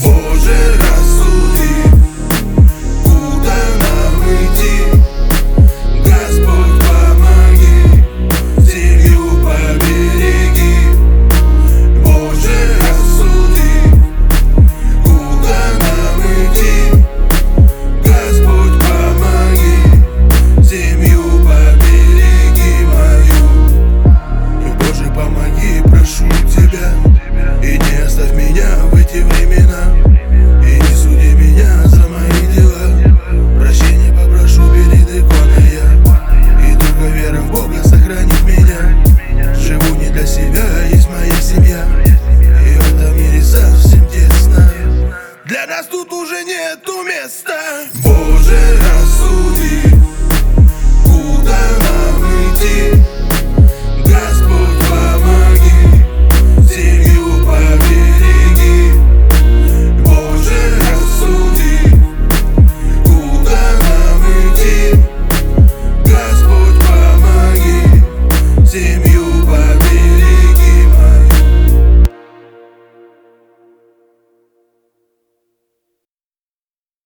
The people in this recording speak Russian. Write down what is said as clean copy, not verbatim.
Боже, рассуди, куда нам идти. Господь, помоги, семью побереги. Боже, рассуди, куда нам идти. Господь, помоги, семью побереги мою. И, Боже, помоги, прошу Тебя, и не оставь меня в эти времена, и не суди меня за мои дела. Прощения попрошу перед иконой я, и только вера в Бога сохранит меня. Живу не для себя, есть моя семья, и в этом мире совсем тесно. Для нас тут уже нету места. Боже,